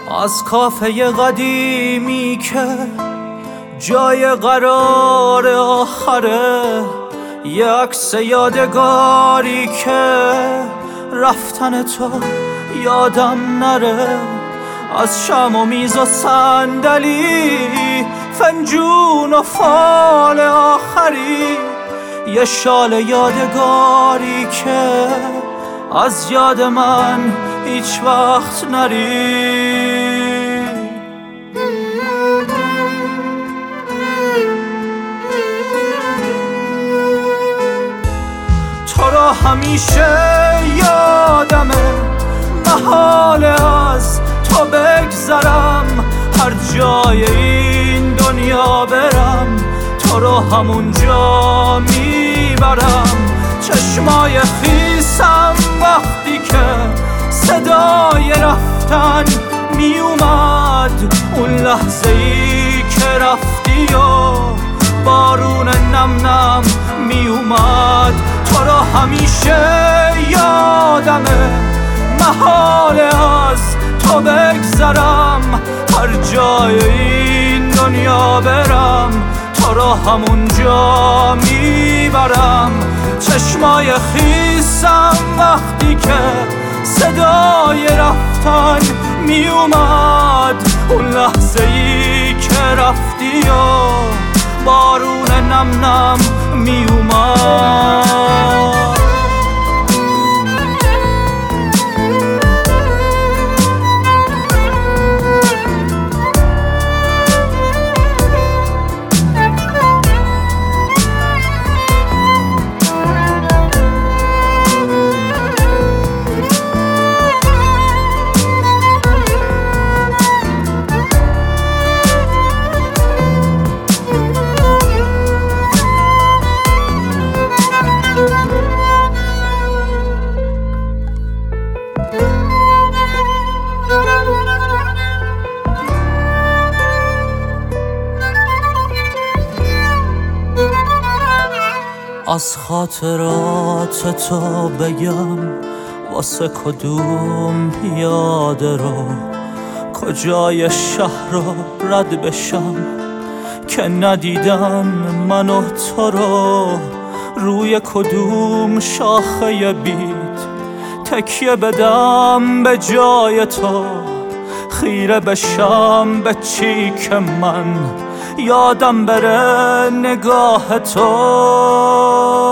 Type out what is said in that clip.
از کافه قدیمی که جای قرار آخره، یه عکس یادگاری که رفتن تو یادم نره. از شم و میز و صندلی، فنجون و فال آخری، یه شال یادگاری که از یاد من هیچ وقت نری. تو را همیشه یادمه، محاله از تو بگذرم، هر جای این دنیا برم تو رو همونجا میبرم. چشمای خیسم وقتی که صدای رفتن میومد، اون لحظه ای که رفتی و بارون نم نم میومد. تو رو همیشه یادمه، محاله از تو بگذرم، هر جای این دنیا برم تو رو همونجا میبرم. چشمای خیسم وقتی که صدای رفتن میومد، اون لحظه ای که رفتی و بارون نم نم میومد. از خاطرات تو بگم واسه کدوم پیاده رو، کجای شهر رو رد بشم که ندیدن من و تو رو. روی کدوم شاخه بید تکیه بدم به جای تو، خیره بشم به چی که من یادم بره نگاه تو.